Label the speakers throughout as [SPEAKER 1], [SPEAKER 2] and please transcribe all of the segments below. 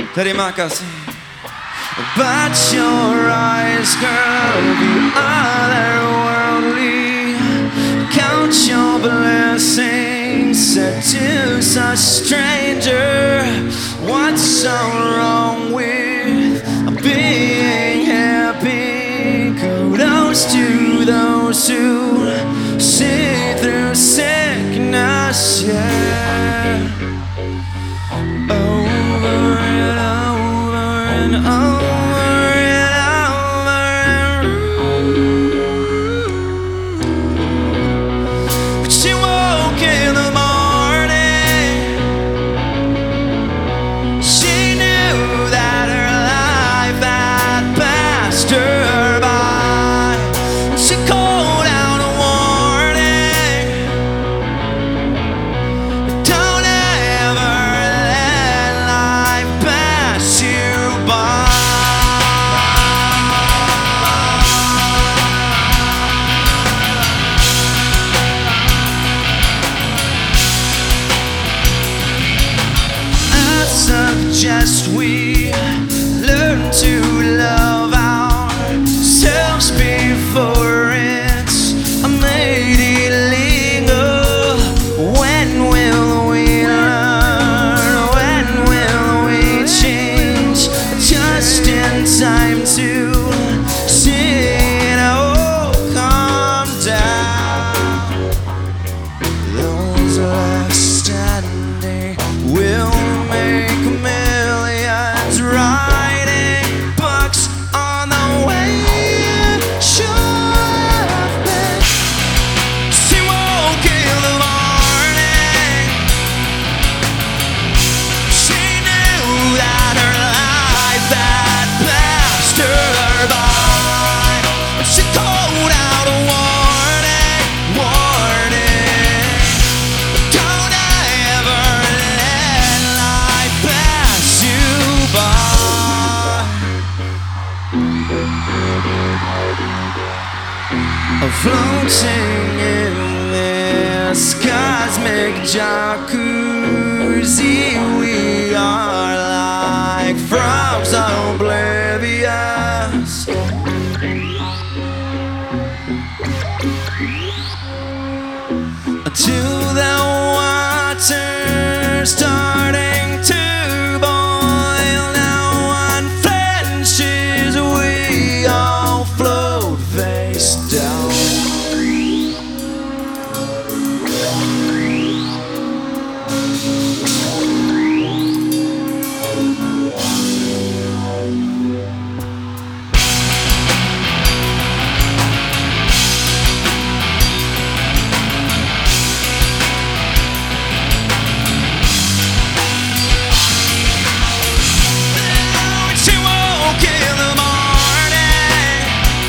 [SPEAKER 1] Terima kasih. But your eyes, girl, be otherworldly. Count your blessings, said to such stranger. What's so wrong with being happy? Kudos to those who see through sickness, yeah. Over and over and over and over. But she woke in the morning. She knew that her life had passed her by. She called out a warning. Don't ever let life pass you by. I suggest we learn to love ourselves before it's made illegal. When will we learn? When will we change? Just in time to see it all calm down. Those left standing will make millions, writing books on the way it should have been. She woke in the morning. She knew that her life had passed her by. She called out a warning, warning. Don't ever let life pass you by. Floating in this cosmic jacuzzi, we are like frogs oblivious. To the water starting to boil. Now one flinches, we all float face down. She woke in the morning.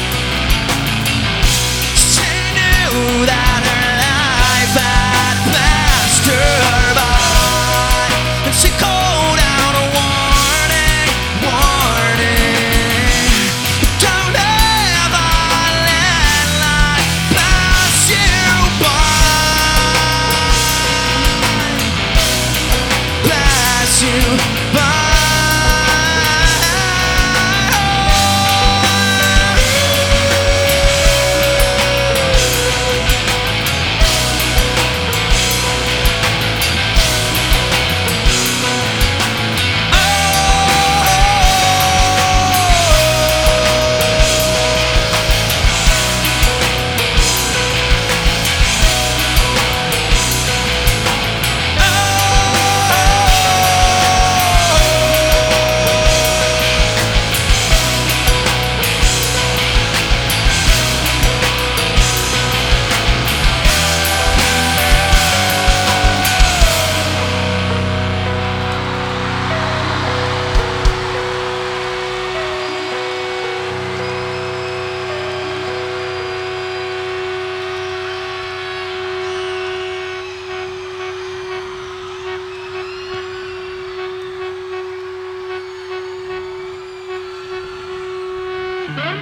[SPEAKER 1] She knew that her life had passed her by. And she called out a warning, warning. Don't ever let life pass you by. Pass you by.